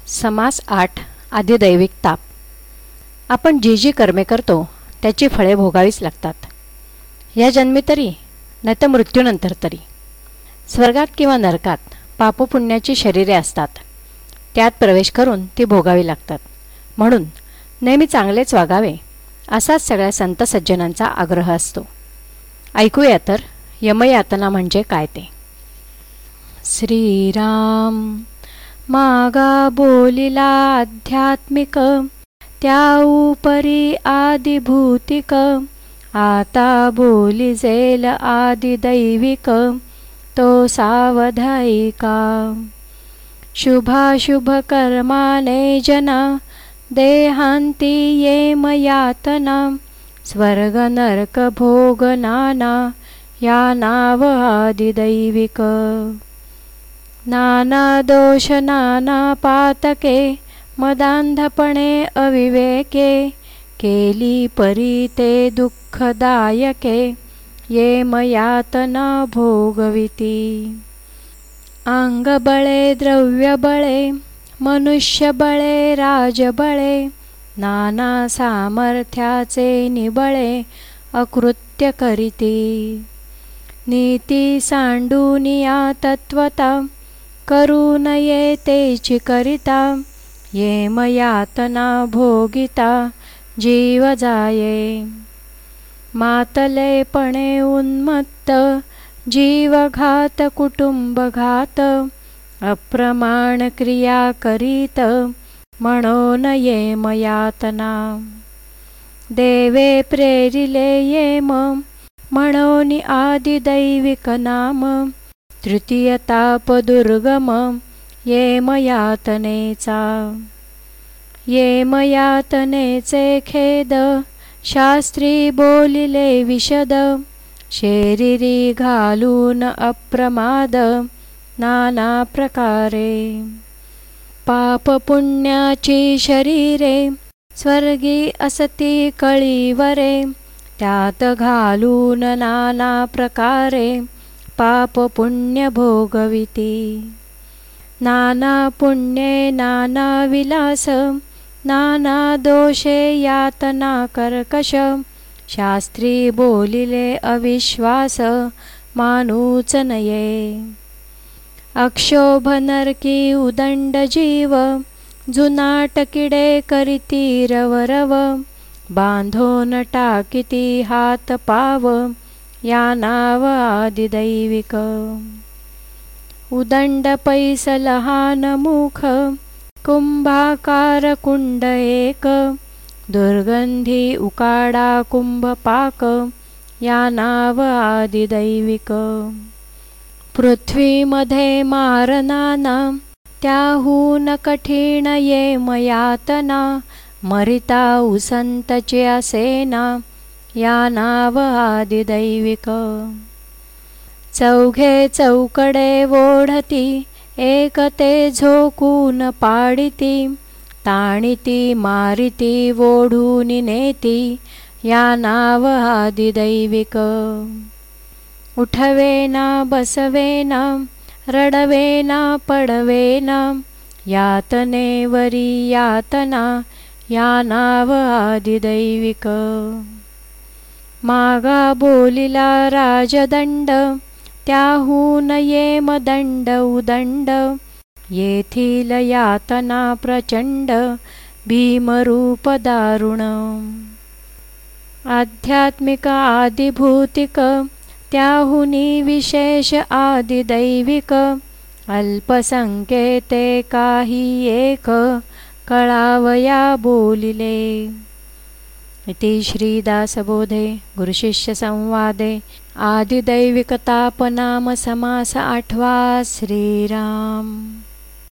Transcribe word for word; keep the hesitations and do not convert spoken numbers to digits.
समास आठ आदिदैविक ताप. आपण जी जी कर्मे करतो त्याची फळे भोगावीच लागतात. या जन्मी तरी न तर मृत्यूनंतर तरी. स्वर्गात किंवा नरकात पापपुण्याची शरीरे असतात. त्यात प्रवेश करून ती भोगावी लागतात. म्हणून नेहमी चांगलेच वागावे असाच सगळ्या संत सज्जनांचा आग्रह असतो. ऐकूया तर यमयातना म्हणजे काय ते. श्रीराम मागा बोलिला आध्यात्मिक, त्या उपरी आदिभूतिक, आता बोली जेल आदिदैविक, तो सावधायिका. शुभाशुभ कर्माने जना, देहांती येमयातना, स्वर्ग नरक भोग नाना, या नाव आदिदैविक. नाना दोष नाना पातके, मदांधपणे अविवेके, केली परी ते दुःखदायके, येमयातना भोगविती. अंगबळे द्रव्यबळे, मनुष्यबळे राजबळे, नाना सामर्थ्याचे निबळे, अकृत्य करीती. नीती सांडूनिया तत्वता, करू नये तेची करिता, येमयातना भोगिता जीव जाये. मातलेपणे उन्मत्त, जीवघात कुटुंबघात, अप्रमाण क्रिया करीत, म्हणून येमयातना. देवे प्रेरिले येम, म्हणून आदिदैविक नाम, तृतीय ताप दुर्गम, येमयातनेचा. येमयातनेचे खेद, शास्त्री बोलिले विशद, शरीरी घालून अप्रमाद, नाना प्रकारे. पाप पुण्याची शरीरे, स्वर्गी असती कळीवरे, त्यात घालून नाना प्रकारे, पाप पुण्य भोगविती. नाना पुण्ये नाना विलास, नाना दोषे यातना कर्कश, शास्त्री बोलिले अविश्वास, मानूच नये. अक्षोभ नरकी उदंड जीव, जुनाट किडे करीती रवरव, बांधून टाकिती हात पाव, या नाव आदिदैविक. उदंड पैस लहान मुख, कुंभाकार कुंड एक, दुर्गंधी उकाडा कुंभपाक, या नाव आदिदैविक. पृथ्वीमध्ये मारनाना, त्याहून कठीण येमयातना, मरिता उसंतची असेना, या नाव आदिदैविक. चौघे चौकडे ओढती, एक ते झोकून पाडिती, ताणिती मारिती ओढून नेती, या नाव आदिदैविक. उठवेना बसवेना, रडवेना पडवेना, यातनेवरी यातना, या नाव आदिदैविक. मागा बोलिला राजदंड, त्याहून येमदंड उदंड, येथील यातना प्रचंड, भीमरूप दारुण. आध्यात्मिक आदिभूतिक, त्याहुनी विशेष आदिदैविक, अल्पसंख्येते काही एक, कळावया बोलिले. इति श्रीदासबोधे गुरुशिष्य संवादे आदिदैविक ताप नाम समास आठवा. श्रीराम.